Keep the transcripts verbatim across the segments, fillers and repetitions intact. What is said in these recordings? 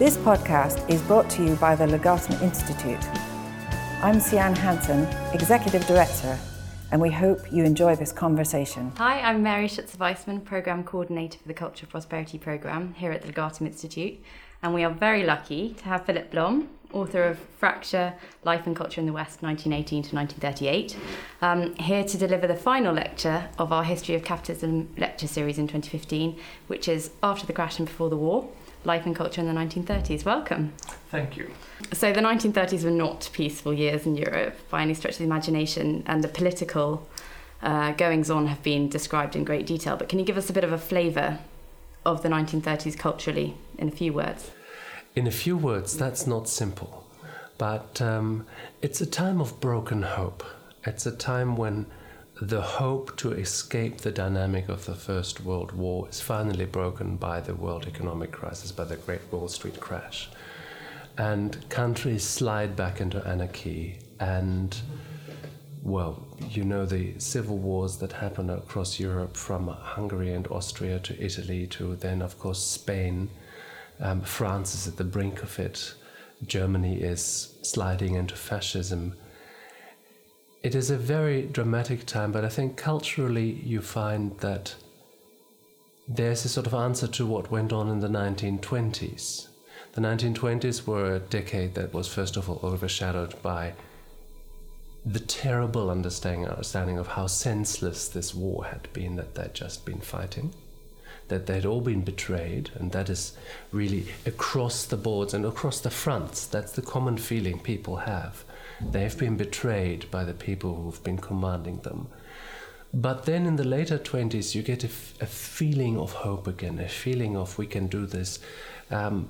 This podcast is brought to you by the Legatum Institute. I'm Sian Hansen, Executive Director, and we hope you enjoy this conversation. Hi, I'm Mary Schutzer-Weissman, Programme Coordinator for the Culture of Prosperity Programme here at the Legatum Institute, and we are very lucky to have Philip Blom, author of Fracture, Life and Culture in the West, nineteen eighteen to nineteen thirty-eight, um, here to deliver the final lecture of our History of Capitalism lecture series in twenty fifteen, which is After the Crash and Before the War, Life and Culture in the nineteen thirties. Welcome. Thank you. So the nineteen thirties were not peaceful years in Europe by any stretch of the imagination, and the political uh, goings-on have been described in great detail. But can you give us a bit of a flavour of the nineteen thirties culturally in a few words? In a few words, that's not simple. But um, it's a time of broken hope. It's a time when the hope to escape the dynamic of the First World War is finally broken by the world economic crisis, by the Great Wall Street crash. And countries slide back into anarchy. And, well, you know the civil wars that happen across Europe, from Hungary and Austria to Italy to then, of course, Spain. Um, France is at the brink of it. Germany is sliding into fascism. It is a very dramatic time, but I think culturally you find that there's a sort of answer to what went on in the nineteen twenties. The nineteen twenties were a decade that was first of all overshadowed by the terrible understanding, understanding of how senseless this war had been that they'd just been fighting, that they'd all been betrayed, and that is really across the boards and across the fronts. That's the common feeling people have. They've been betrayed by the people who've been commanding them. But then in the later twenties, you get a, f- a feeling of hope again, a feeling of we can do this. Um,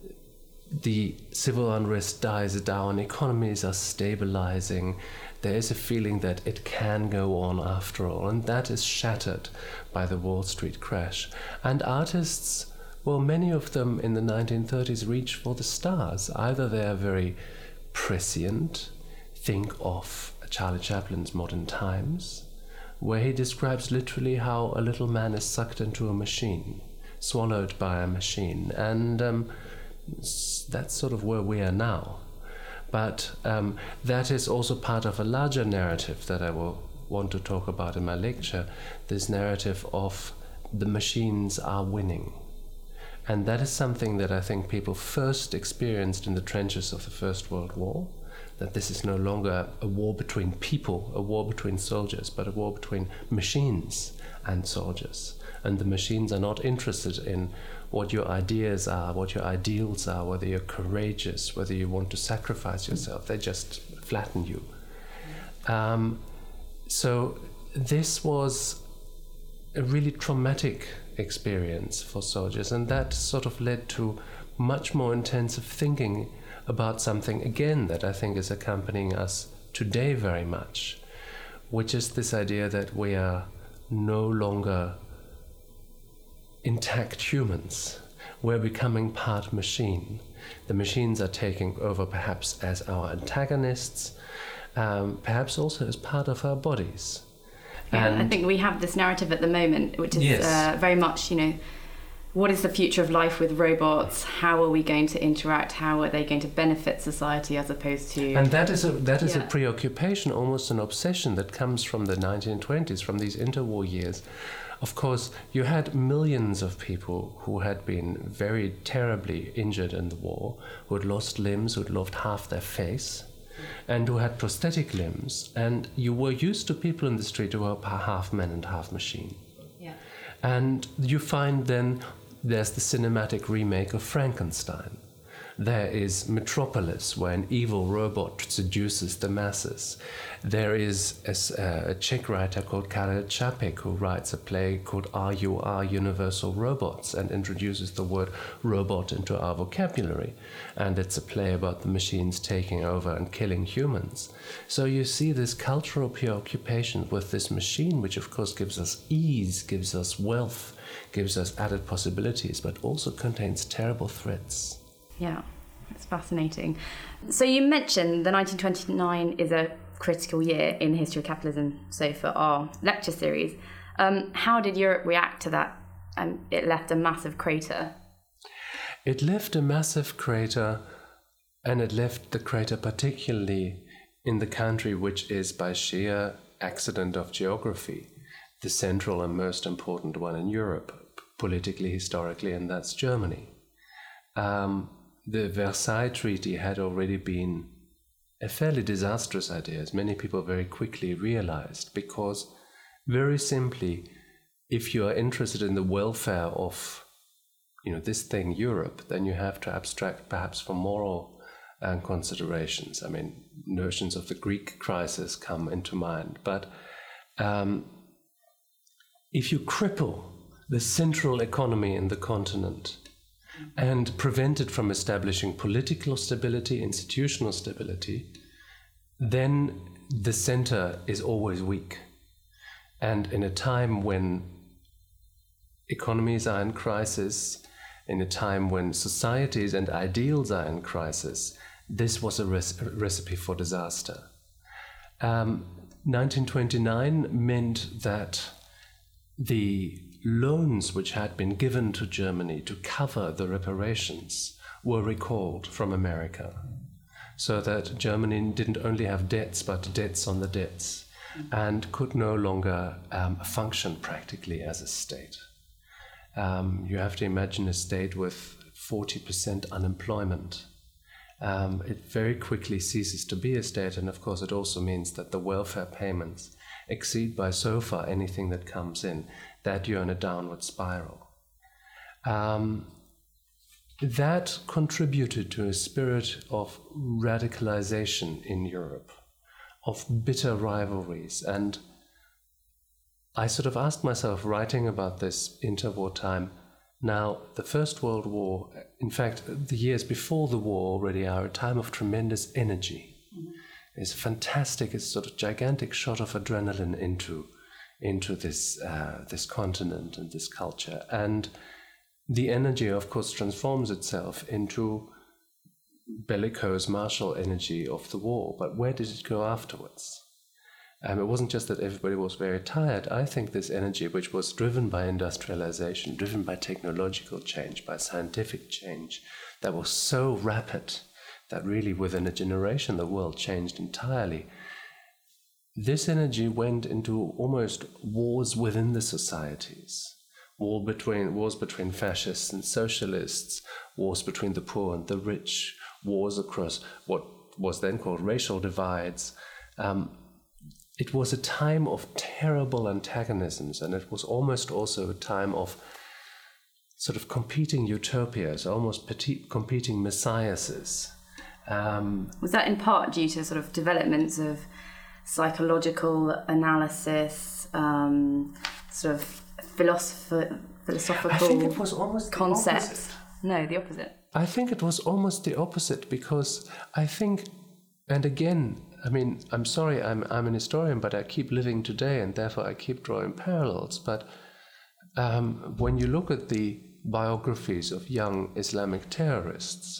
the civil unrest dies down, economies are stabilizing. There is a feeling that it can go on after all, and that is shattered by the Wall Street crash. And artists, well, many of them in the nineteen thirties reach for the stars. Either they are very prescient. Think of Charlie Chaplin's Modern Times, where he describes literally how a little man is sucked into a machine, swallowed by a machine. And um, that's sort of where we are now. But um, that is also part of a larger narrative that I will want to talk about in my lecture, this narrative of the machines are winning. And that is something that I think people first experienced in the trenches of the First World War, that this is no longer a war between people, a war between soldiers, but a war between machines and soldiers. And the machines are not interested in what your ideas are, what your ideals are, whether you're courageous, whether you want to sacrifice yourself. They just flatten you. Um, so this was a really traumatic experience for soldiers, and that sort of led to much more intensive thinking about something, again, that I think is accompanying us today very much, which is this idea that we are no longer intact humans. We're becoming part machine. The machines are taking over perhaps as our antagonists, um, perhaps also as part of our bodies. Yeah, and I think we have this narrative at the moment, which is yes. uh, very much, you know, what is the future of life with robots? How are we going to interact? How are they going to benefit society as opposed to... And that is a that is yeah. a preoccupation, almost an obsession that comes from the nineteen twenties, from these interwar years. Of course, you had millions of people who had been very terribly injured in the war, who had lost limbs, who had lost half their face, and who had prosthetic limbs. And you were used to people in the street who were half man and half machine. Yeah. And you find then there's the cinematic remake of Frankenstein. There is Metropolis, where an evil robot seduces the masses. There is a, a Czech writer called Karel Čapek who writes a play called Are You Are Universal Robots, and introduces the word robot into our vocabulary. And it's a play about the machines taking over and killing humans. So you see this cultural preoccupation with this machine, which of course gives us ease, gives us wealth, gives us added possibilities, but also contains terrible threats. Yeah, it's fascinating. So you mentioned the nineteen twenty-nine is a critical year in the history of capitalism, so for our lecture series. Um, how did Europe react to that? Um, it left a massive crater. it left a massive crater, and it left the crater particularly in the country which is, by sheer accident of geography, the central and most important one in Europe, politically, historically, and that's Germany. Um, the Versailles Treaty had already been a fairly disastrous idea, as many people very quickly realized, because very simply, if you are interested in the welfare of, you know, this thing, Europe, then you have to abstract perhaps from moral uh, considerations. I mean, notions of the Greek crisis come into mind. But um, if you cripple the central economy in the continent and prevent it from establishing political stability, institutional stability, then the center is always weak. And in a time when economies are in crisis, in a time when societies and ideals are in crisis, this was a, res- a recipe for disaster. Um, nineteen twenty-nine meant that the loans which had been given to Germany to cover the reparations were recalled from America, so that Germany didn't only have debts, but debts on the debts, and could no longer um, function practically as a state. Um, you have to imagine a state with forty percent unemployment. Um, it very quickly ceases to be a state, and of course it also means that the welfare payments exceed by so far anything that comes in, that you're in a downward spiral. Um, that contributed to a spirit of radicalization in Europe, of bitter rivalries. And I sort of asked myself, writing about this interwar time, now the First World War, in fact, the years before the war already are a time of tremendous energy. Mm-hmm. It's fantastic, it's sort of gigantic shot of adrenaline into, into this, uh, this continent and this culture. And the energy, of course, transforms itself into bellicose martial energy of the war. But where did it go afterwards? Um, it wasn't just that everybody was very tired. I think this energy, which was driven by industrialization, driven by technological change, by scientific change, that was so rapid that really within a generation the world changed entirely. This energy went into almost wars within the societies. War between, wars between fascists and socialists, wars between the poor and the rich, wars across what was then called racial divides. Um, it was a time of terrible antagonisms, and it was almost also a time of sort of competing utopias, almost petit, competing messiases. Um, was that in part due to sort of developments of psychological analysis, um, sort of philosopher, philosophical I think it was almost the concepts? opposite. No, the opposite. I think it was almost the opposite, because I think, and again, I mean, I'm sorry, I'm I'm an historian, but I keep living today, and therefore I keep drawing parallels. But um, when you look at the biographies of young Islamic terrorists,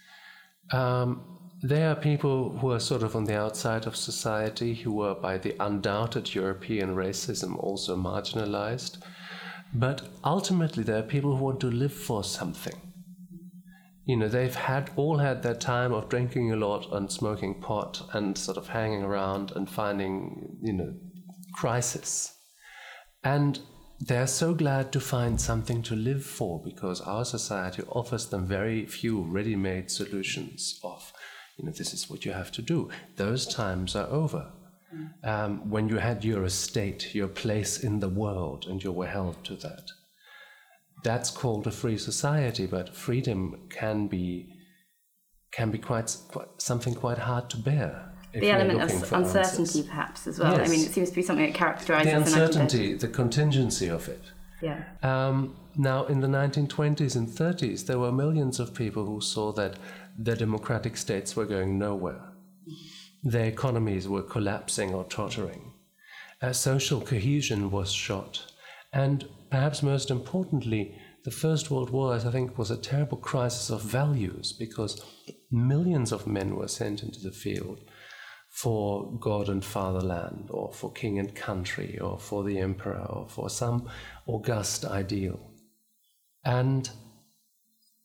um, they are people who are sort of on the outside of society, who were by the undoubted European racism also marginalized. But ultimately, there are people who want to live for something. You know, they've had all had their time of drinking a lot and smoking pot and sort of hanging around and finding, you know, crisis. And they're so glad to find something to live for, because our society offers them very few ready-made solutions of, you know, this is what you have to do. Those times are over. Mm. Um, when you had your estate, your place in the world, and you were held to that. That's called a free society, but freedom can be can be quite, quite something quite hard to bear. The element of uncertainty, answers. Perhaps, as well. Yes. I mean, it seems to be something that characterizes the uncertainty, the contingency of it. Yeah. Um, now, in the nineteen twenties and thirties, there were millions of people who saw that their democratic states were going nowhere. Their economies were collapsing or tottering. Uh, social cohesion was shot. And perhaps most importantly, the First World War, I think, was a terrible crisis of values, because millions of men were sent into the field for God and fatherland, or for king and country, or for the emperor, or for some august ideal. And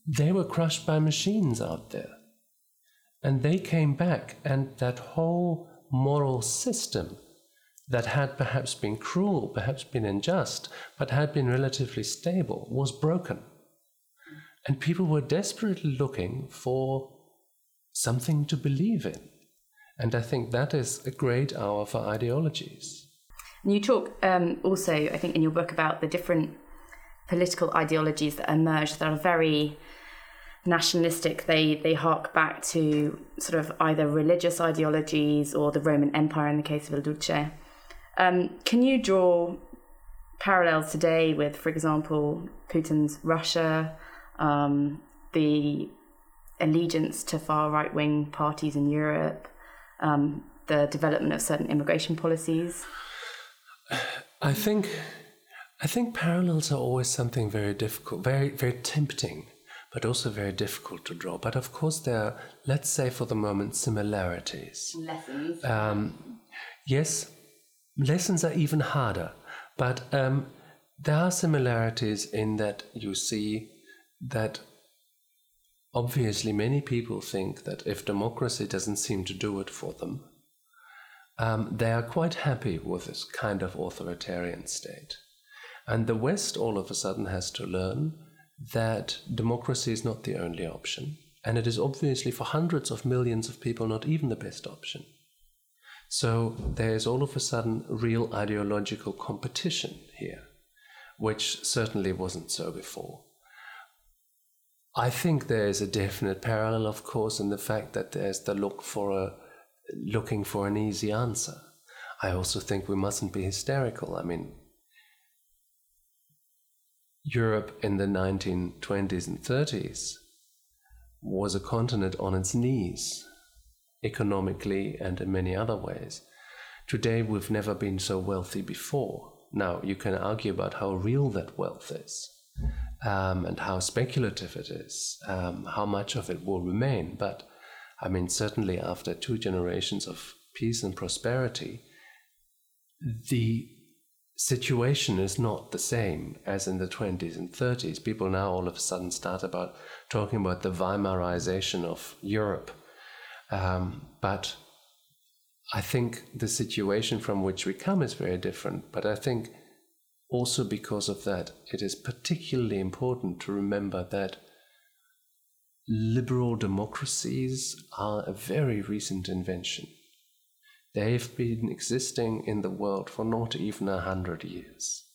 they were crushed by machines out there. And they came back, and that whole moral system that had perhaps been cruel, perhaps been unjust, but had been relatively stable, was broken. And people were desperately looking for something to believe in. And I think that is a great hour for ideologies. And you talk um, also, I think, in your book about the different political ideologies that emerged that are very nationalistic. They they hark back to sort of either religious ideologies or the Roman Empire in the case of Il Duce. Um, can you draw parallels today with, for example, Putin's Russia, um, the allegiance to far right-wing parties in Europe, um, the development of certain immigration policies? I think I think parallels are always something very difficult, very very tempting, but also very difficult to draw. But of course there are, let's say for the moment, similarities. Lessons. Um, yes, lessons are even harder. But um, there are similarities in that you see that obviously many people think that if democracy doesn't seem to do it for them, um, they are quite happy with this kind of authoritarian state. And the West all of a sudden has to learn that democracy is not the only option. And it is obviously for hundreds of millions of people not even the best option. So there is all of a sudden real ideological competition here, which certainly wasn't so before. I think there is a definite parallel, of course, in the fact that there's the look for a looking for an easy answer. I also think we mustn't be hysterical. I mean, Europe in the nineteen twenties and thirties was a continent on its knees, economically and in many other ways. Today, we've never been so wealthy before. Now, you can argue about how real that wealth is, um, and how speculative it is, um, how much of it will remain. But, I mean, certainly after two generations of peace and prosperity, the situation is not the same as in the twenties and thirties. People now all of a sudden start about talking about the Weimarization of Europe. Um, but I think the situation from which we come is very different. But I think also because of that, it is particularly important to remember that liberal democracies are a very recent invention. They've been existing in the world for not even a hundred years.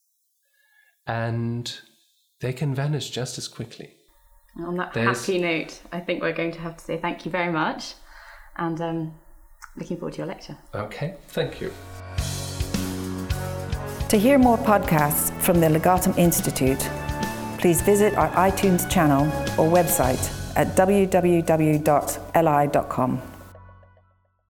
And they can vanish just as quickly. On that There's... happy note, I think we're going to have to say thank you very much, and um, looking forward to your lecture. Okay, thank you. To hear more podcasts from the Legatum Institute, please visit our iTunes channel or website at w w w dot l i dot com.